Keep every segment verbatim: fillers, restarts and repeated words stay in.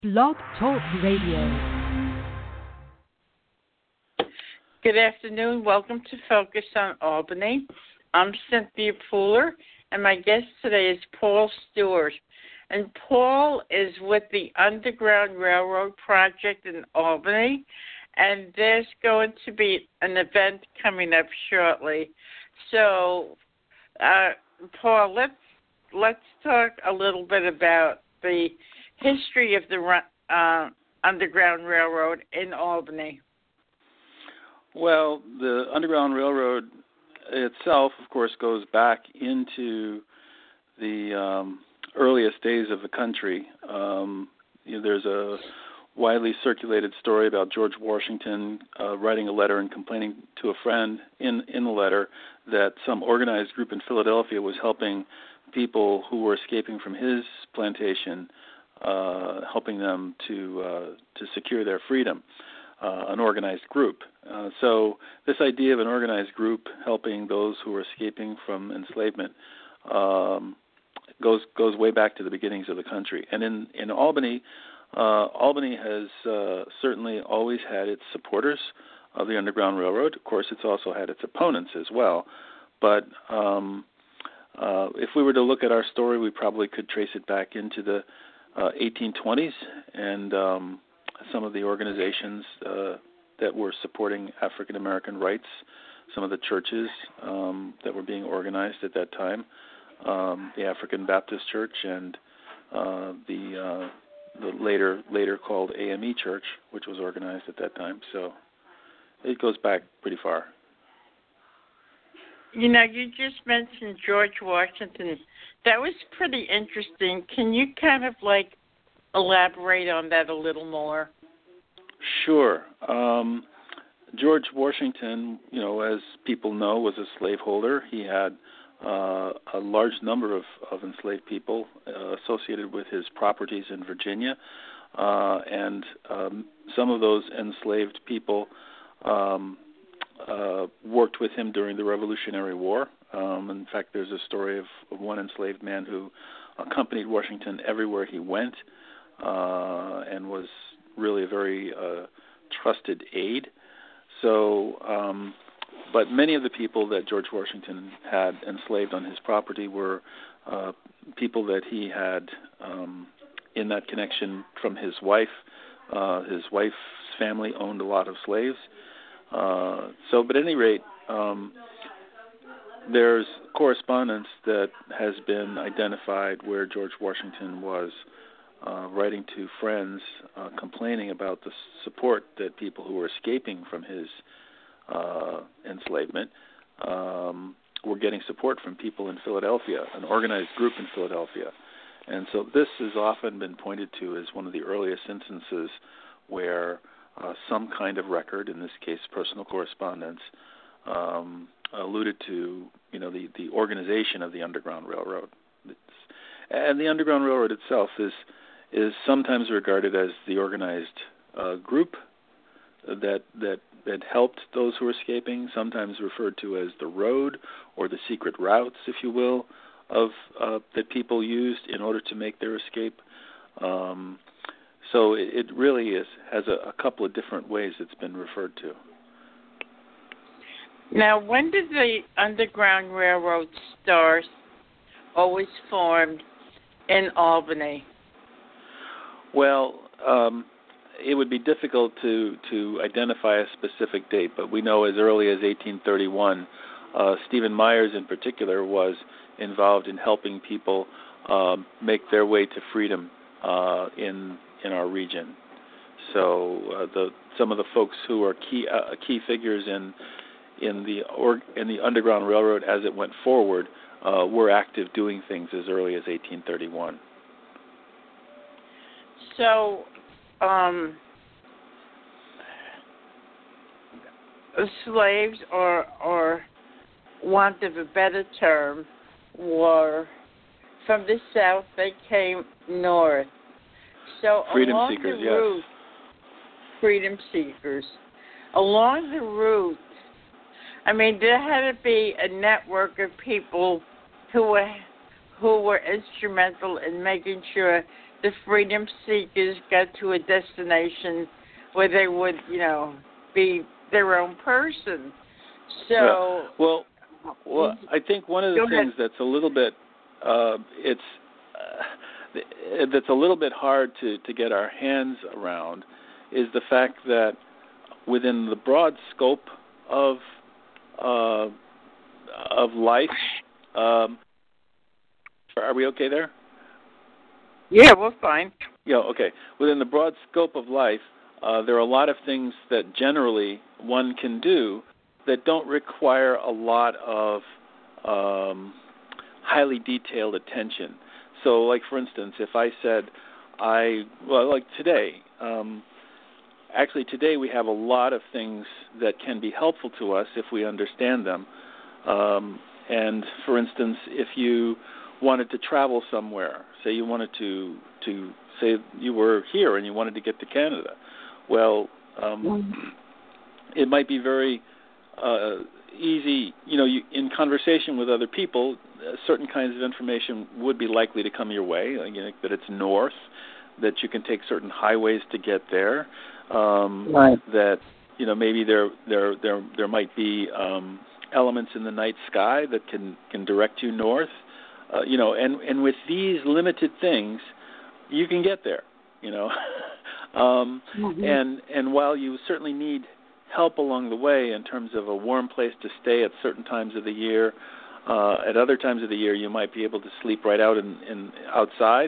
Blog Talk Radio. Good afternoon. Welcome to Focus on Albany. I'm Cynthia Pooler, and my guest today is Paul Stewart. And Paul is with the Underground Railroad Project in Albany, and there's going to be an event coming up shortly. So, uh, Paul, let's let's talk a little bit about the history of the uh, Underground Railroad in Albany. Well, the Underground Railroad itself, of course, goes back into the um, earliest days of the country. Um, you know, there's a widely circulated story about George Washington uh, writing a letter and complaining to a friend in, in the letter that some organized group in Philadelphia was helping people who were escaping from his plantation, uh, helping them to uh, to secure their freedom. Uh, an organized group. Uh, so this idea of an organized group helping those who are escaping from enslavement um, goes goes way back to the beginnings of the country. And in, in Albany, uh, Albany has uh, certainly always had its supporters of the Underground Railroad. Of course, it's also had its opponents as well. But um, uh, if we were to look at our story, we probably could trace it back into the uh, eighteen twenties and um, some of the organizations uh, that were supporting African American rights, some of the churches um, that were being organized at that time, um, the African Baptist Church and uh, the uh, the later later called A M E Church, which was organized at that time. So it goes back pretty far. You know, you just mentioned George Washington. That was pretty interesting. Can you kind of like elaborate on that a little more? Sure. Um, George Washington, you know, as people know, was a slaveholder. He had uh, a large number of, of enslaved people uh, associated with his properties in Virginia, uh, and um, some of those enslaved people um, uh, worked with him during the Revolutionary War. Um, in fact, there's a story of, of one enslaved man who accompanied Washington everywhere he went. Uh, and was really a very uh, trusted aide. So, um, but many of the people that George Washington had enslaved on his property were uh, people that he had um, in that connection from his wife. Uh, his wife's family owned a lot of slaves. Uh, so, but at any rate, um, there's correspondence that has been identified where George Washington was Uh, writing to friends, uh, complaining about the support that people who were escaping from his uh, enslavement um, were getting support from people in Philadelphia, an organized group in Philadelphia. And so this has often been pointed to as one of the earliest instances where uh, some kind of record, in this case personal correspondence, um, alluded to, you know, the, the organization of the Underground Railroad. It's, and the Underground Railroad itself is is sometimes regarded as the organized uh, group that that that helped those who were escaping, sometimes referred to as the road or the secret routes, if you will, of uh, that people used in order to make their escape. Um, so it, it really is has a, a couple of different ways it's been referred to. Now, when did the Underground Railroad start, always formed in Albany? Well, um, it would be difficult to, to identify a specific date, but we know as early as eighteen thirty-one, uh, Stephen Myers in particular was involved in helping people um, make their way to freedom uh, in in our region. So uh, the some of the folks who are key uh, key figures in in the or, in the Underground Railroad as it went forward uh, were active doing things as early as eighteen thirty-one. So, um, slaves, or, or want of a better term, were from the south. They came north. So freedom along seekers, the yes. route, freedom seekers. Along the route, I mean, there had to be a network of people who were who were instrumental in making sure the freedom seekers got to a destination where they would, you know, be their own person. So, yeah. well, well, I think one of the things that's a little bit, uh, it's uh, that's a little bit hard to, to get our hands around is the fact that within the broad scope of uh, of life, um, are we okay there? Yeah, we're fine. Yeah, okay. Within the broad scope of life, uh, there are a lot of things that generally one can do that don't require a lot of um, highly detailed attention. So, like, for instance, if I said, I, well, like today, um, actually today we have a lot of things that can be helpful to us if we understand them. Um, and, for instance, if you wanted to travel somewhere, say you wanted to, to say you were here and you wanted to get to Canada, well, um, it might be very uh, easy, you know, you, in conversation with other people, uh, certain kinds of information would be likely to come your way, like, you know, that it's north, that you can take certain highways to get there, um, right. that, you know, maybe there there there there might be um, elements in the night sky that can, can direct you north, uh, you know, and, and with these limited things, you can get there, you know. um, mm-hmm. And and while you certainly need help along the way in terms of a warm place to stay at certain times of the year, uh, at other times of the year you might be able to sleep right out in, in outside.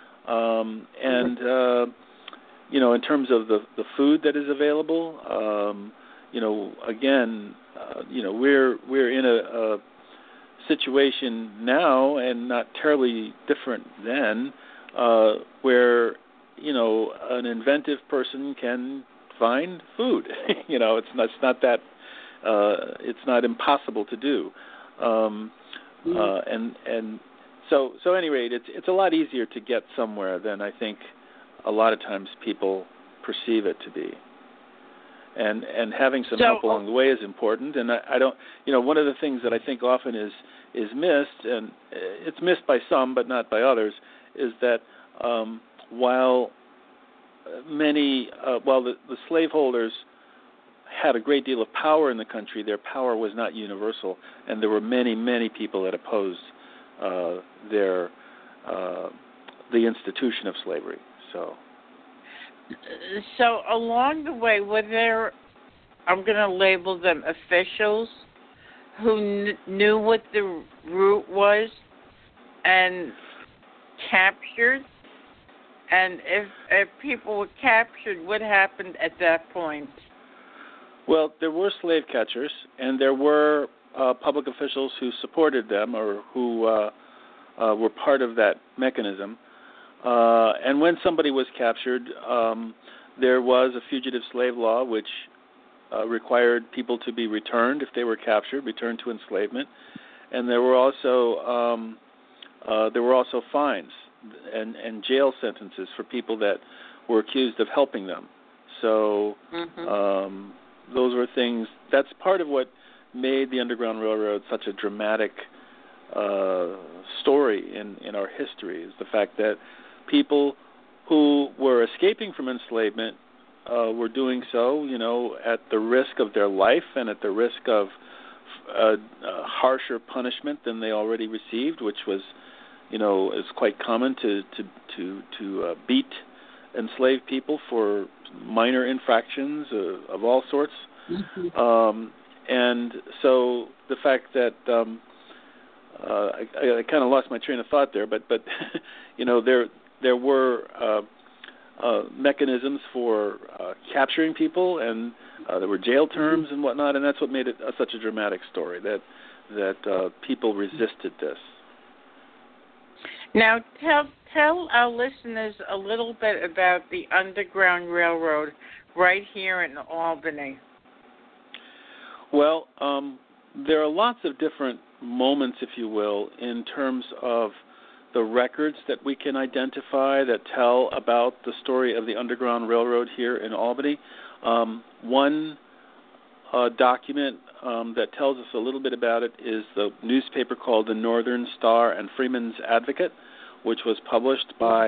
Um, and, uh, you know, in terms of the, the food that is available, um, you know, again, uh, you know, we're we're in a, a situation now, and not terribly different then, uh, where, you know, an inventive person can find food. you know, it's not, it's not that, uh, it's not impossible to do. Um, mm-hmm. uh, and, and so, so at any rate, it's, it's a lot easier to get somewhere than I think a lot of times people perceive it to be. And, and having some so, help along the way is important. And I, I don't, you know, one of the things that I think often is, is missed, and it's missed by some but not by others, is that um, while many, uh, while the, the slaveholders had a great deal of power in the country, their power was not universal, and there were many, many people that opposed uh, their uh, the institution of slavery. So, so along the way, were there, I'm going to label them officials, who kn- knew what the route was and captured? And if, if people were captured, what happened at that point? Well, there were slave catchers, and there were uh, public officials who supported them or who uh, uh, were part of that mechanism. Uh, and when somebody was captured, um, there was a fugitive slave law which uh, required people to be returned if they were captured, returned to enslavement. And there were also um, uh, there were also fines and, and jail sentences for people that were accused of helping them. So mm-hmm. um, those were things, that's part of what made the Underground Railroad such a dramatic uh, story in, in our history, is the fact that people who were escaping from enslavement uh, were doing so, you know, at the risk of their life and at the risk of a, a harsher punishment than they already received, which was, you know, is quite common to to to, to uh, beat enslaved people for minor infractions uh, of all sorts. Mm-hmm. Um, and so the fact that um, uh, I, I kind of lost my train of thought there, but but you know there there were uh, uh, mechanisms for uh, capturing people, and uh, there were jail terms and whatnot, and that's what made it uh, such a dramatic story, that that uh, people resisted this. Now, tell tell our listeners a little bit about the Underground Railroad right here in Albany. Well, um, there are lots of different moments, if you will, in terms of the records that we can identify that tell about the story of the Underground Railroad here in Albany. Um, one uh, document um, that tells us a little bit about it is the newspaper called the Northern Star and Freeman's Advocate, which was published by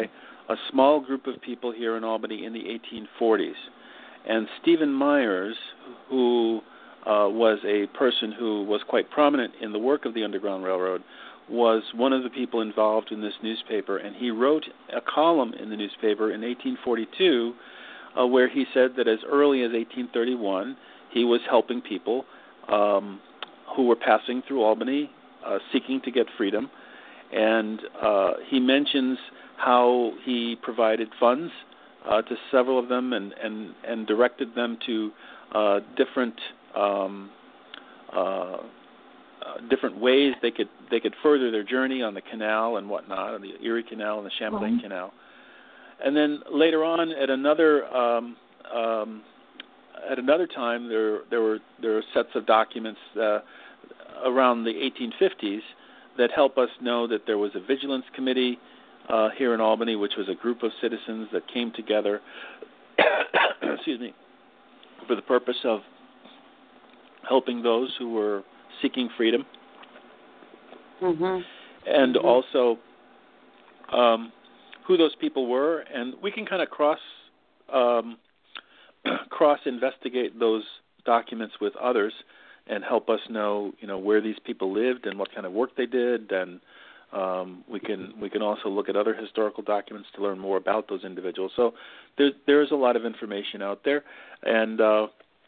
a small group of people here in Albany in the eighteen forties. And Stephen Myers, who uh, was a person who was quite prominent in the work of the Underground Railroad, was one of the people involved in this newspaper, and he wrote a column in the newspaper in eighteen forty-two uh, where he said that as early as eighteen thirty-one he was helping people um, who were passing through Albany uh, seeking to get freedom, and uh, he mentions how he provided funds uh, to several of them and, and, and directed them to uh, different um, uh, Uh, different ways they could they could further their journey on the canal and whatnot, on the Erie Canal and the Champlain Mm-hmm. Canal. And then later on, at another um, um, at another time, there there were there were sets of documents uh, around the eighteen fifties that help us know that there was a vigilance committee uh, here in Albany, which was a group of citizens that came together, excuse me, for the purpose of helping those who were seeking freedom, Mm-hmm. and Mm-hmm. also um, who those people were, and we can kind of cross um, cross investigate those documents with others and help us know, you know, where these people lived and what kind of work they did, and um, we can we can also look at other historical documents to learn more about those individuals. So there there is a lot of information out there, and uh,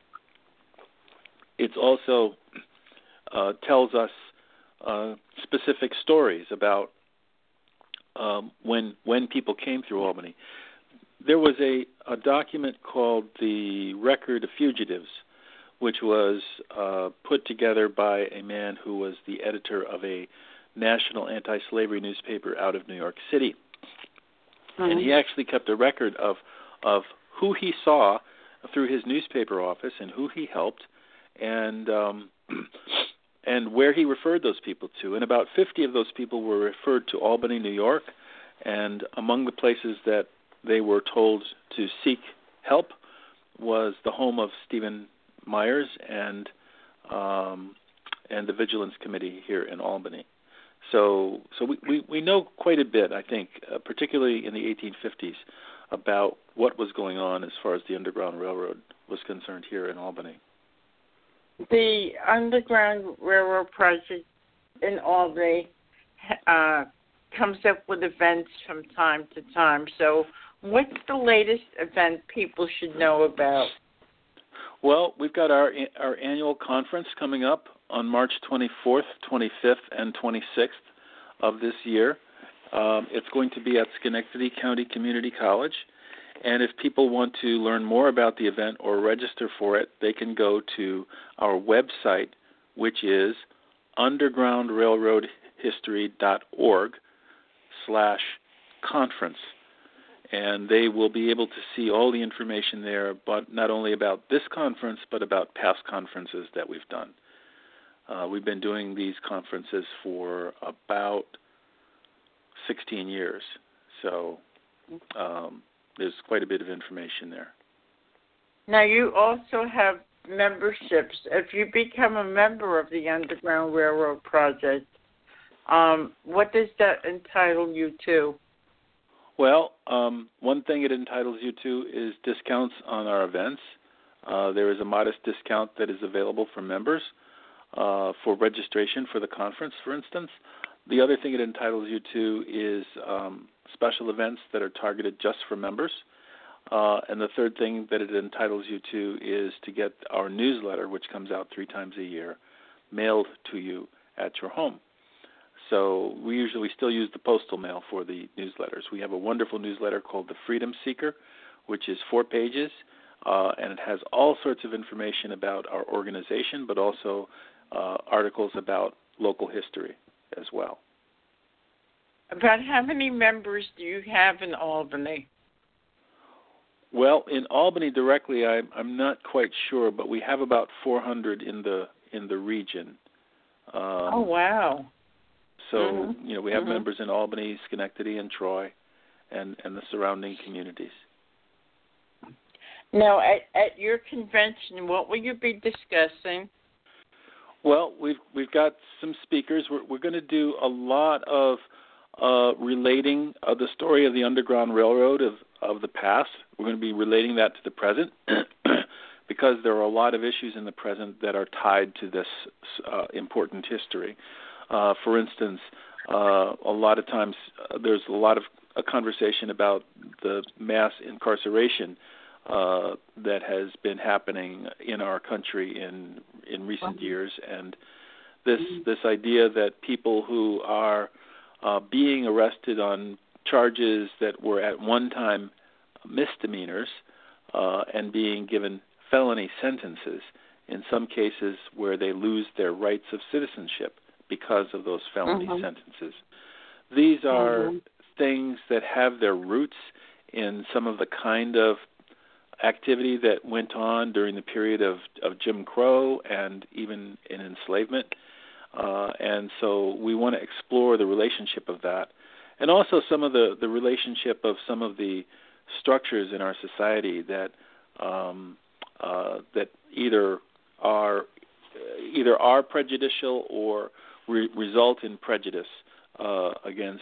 it's also Uh, tells us uh, specific stories about um, when when people came through Albany. There was a, a document called the Record of Fugitives, which was uh, put together by a man who was the editor of a national anti-slavery newspaper out of New York City. Mm-hmm. And he actually kept a record of of who he saw through his newspaper office and who he helped, and um, and where he referred those people to. And about fifty of those people were referred to Albany, New York, and among the places that they were told to seek help was the home of Stephen Myers and um, and the Vigilance Committee here in Albany. So so we, we, we know quite a bit, I think, uh, particularly in the eighteen fifties, about what was going on as far as the Underground Railroad was concerned here in Albany. The Underground Railroad project in Albany uh, comes up with events from time to time. So what's the latest event people should know about? Well, we've got our our annual conference coming up on March twenty-fourth, twenty-fifth, and twenty-sixth of this year. Um, it's going to be at Schenectady County Community College. And if people want to learn more about the event or register for it, they can go to our website, which is undergroundrailroadhistory.org slash conference. And they will be able to see all the information there, but not only about this conference, but about past conferences that we've done. Uh, we've been doing these conferences for about sixteen years. So um, there's quite a bit of information there. Now, you also have memberships. If you become a member of the Underground Railroad Project, um, what does that entitle you to? Well, um, one thing it entitles you to is discounts on our events. Uh, there is a modest discount that is available for members uh, for registration for the conference, for instance. The other thing it entitles you to is um, special events that are targeted just for members. Uh, and the third thing that it entitles you to is to get our newsletter, which comes out three times a year, mailed to you at your home. So we usually still use the postal mail for the newsletters. We have a wonderful newsletter called The Freedom Seeker, which is four pages, uh, and it has all sorts of information about our organization, but also uh, articles about local history as well. About how many members do you have in Albany? Well, in Albany directly, I'm, I'm not quite sure, but we have about four hundred in the in the region. Um, oh wow! So mm-hmm. you know we have mm-hmm. members in Albany, Schenectady, and Troy, and, and the surrounding communities. Now, at, at your convention, what will you be discussing? Well, we've we've got some speakers. We're we're going to do a lot of uh, relating uh, the story of the Underground Railroad of, of the past. We're going to be relating that to the present because there are a lot of issues in the present that are tied to this uh, important history. Uh, for instance, uh, a lot of times uh, there's a lot of a conversation about the mass incarceration uh, that has been happening in our country in in recent years, and this this idea that people who are uh, being arrested on charges that were at one time misdemeanors uh, and being given felony sentences, in some cases where they lose their rights of citizenship because of those felony mm-hmm. sentences. These are mm-hmm. things that have their roots in some of the kind of activity that went on during the period of, of Jim Crow and even in enslavement. Uh, and so we want to explore the relationship of that. And also some of the, the relationship of some of the structures in our society that um, uh, that either are either are prejudicial or re- result in prejudice uh, against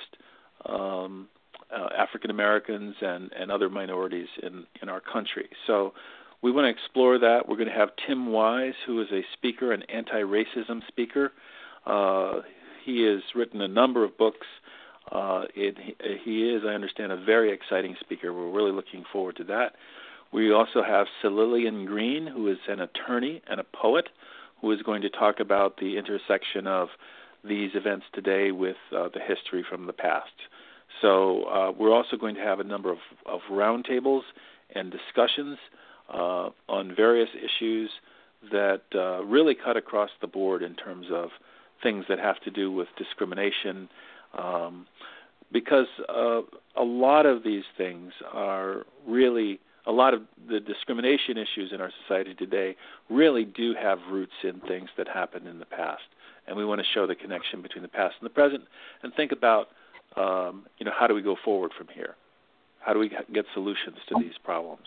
um, uh, African Americans and, and other minorities in, in our country. So we want to explore that. We're going to have Tim Wise, who is a speaker, an anti-racism speaker. Uh, he has written a number of books. Uh, it, he is, I understand, a very exciting speaker. We're really looking forward to that. We also have Celilian Green, who is an attorney and a poet, who is going to talk about the intersection of these events today with uh, the history from the past. So uh, we're also going to have a number of, of roundtables and discussions uh, on various issues that uh, really cut across the board in terms of things that have to do with discrimination, um, because uh, a lot of these things are really, a lot of the discrimination issues in our society today really do have roots in things that happened in the past. And we want to show the connection between the past and the present and think about, um, you know, how do we go forward from here? How do we get solutions to these problems?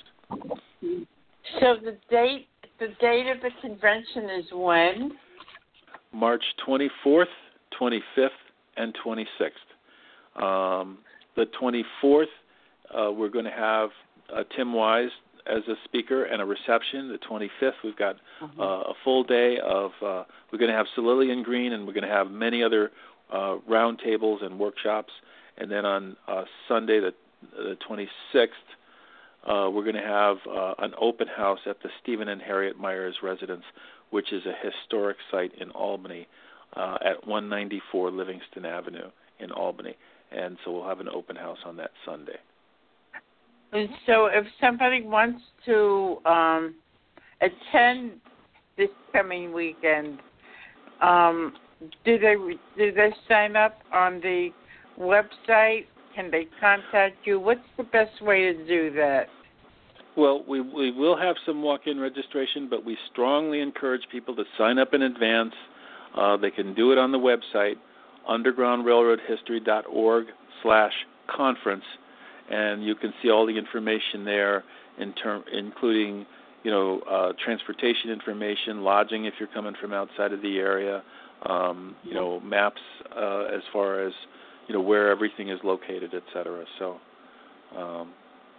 So the date, the date of the convention is when? March twenty-fourth, twenty-fifth, and twenty-sixth. Um, the twenty-fourth, uh, we're going to have uh, Tim Wise as a speaker and a reception. The twenty-fifth, we've got uh, a full day of, uh, we're going to have Celilian Green, and we're going to have many other uh, roundtables and workshops. And then on uh, Sunday, the, the twenty-sixth, uh, we're going to have uh, an open house at the Stephen and Harriet Myers residence, which is a historic site in Albany uh, at one ninety-four Livingston Avenue in Albany. And so we'll have an open house on that Sunday. And so if somebody wants to um, attend this coming weekend, um, do they do they sign up on the website? Can they contact you? What's the best way to do that? Well, we we will have some walk-in registration, but we strongly encourage people to sign up in advance. Uh, they can do it on the website, underground railroad history dot org slash conference, and you can see all the information there, in term, including, you know, uh, transportation information, lodging if you're coming from outside of the area, um, you know, maps uh, as far as, you know, where everything is located, et cetera. So um,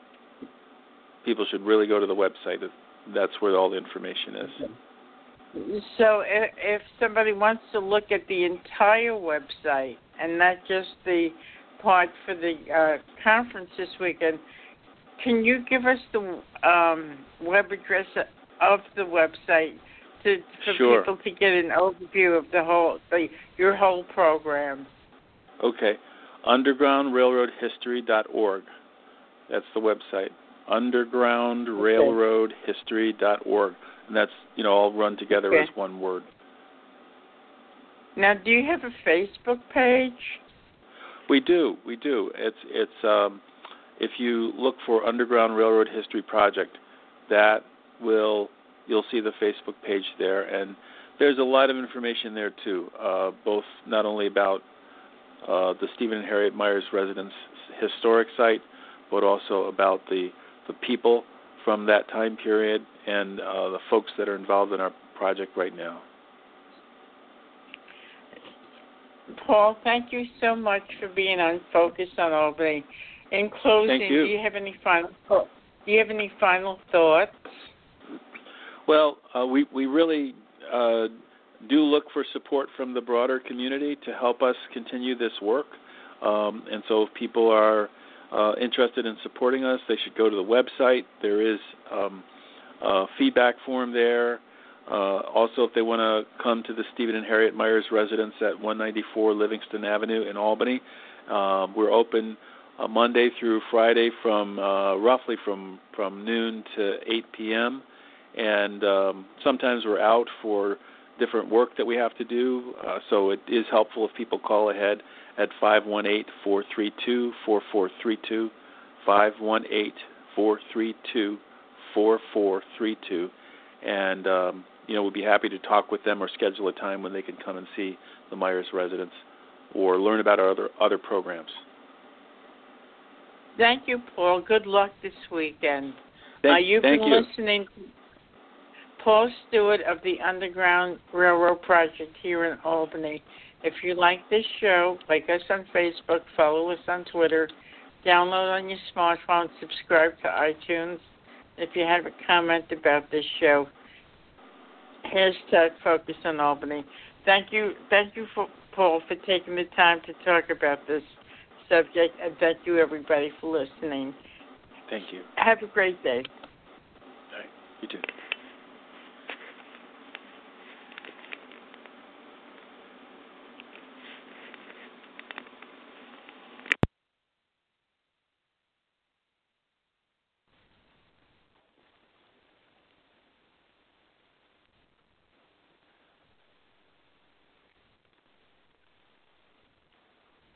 people should really go to the website. That's where all the information is. So if, if somebody wants to look at the entire website and not just the part for the uh, conference this weekend, can you give us the um, web address of the website to, for sure. people to get an overview of the whole, the, your whole program? Okay, underground railroad history dot org. That's the website. underground railroad history dot org. And that's, you know, all run together okay. as one word. Now, do you have a Facebook page? We do, we do. It's it's um, if you look for Underground Railroad History Project, that will you'll see the Facebook page there, and there's a lot of information there too, uh, both not only about uh, the Stephen and Harriet Myers Residence historic site, but also about the the people from that time period and uh, the folks that are involved in our project right now. Paul, thank you so much for being on Focus on Albany. In closing, Thank you. do you have any final do you have any final thoughts? Well, uh, we we really uh, do look for support from the broader community to help us continue this work. Um, and so, if people are uh, interested in supporting us, they should go to the website. There is um, a feedback form there. Uh, also, if they want to come to the Stephen and Harriet Myers residence at one ninety-four Livingston Avenue in Albany, um, we're open uh, Monday through Friday from uh, roughly from, from noon to eight p.m. And um, sometimes we're out for different work that we have to do, uh, so it is helpful if people call ahead at five one eight, four three two, four four three two, five one eight, four three two, four four three two, and um, you know, we'd be happy to talk with them or schedule a time when they can come and see the Myers residence or learn about our other other programs. Thank you, Paul. Good luck this weekend. Thank, uh, you've thank been you. listening to Paul Stewart of the Underground Railroad Project here in Albany. If you like this show, like us on Facebook, follow us on Twitter, download on your smartphone, subscribe to iTunes. If you have a comment about this show, hashtag Focus on Albany. Thank you, thank you, for, Paul, for taking the time to talk about this subject, and thank you, everybody, for listening. Thank you. Have a great day. All right. You too.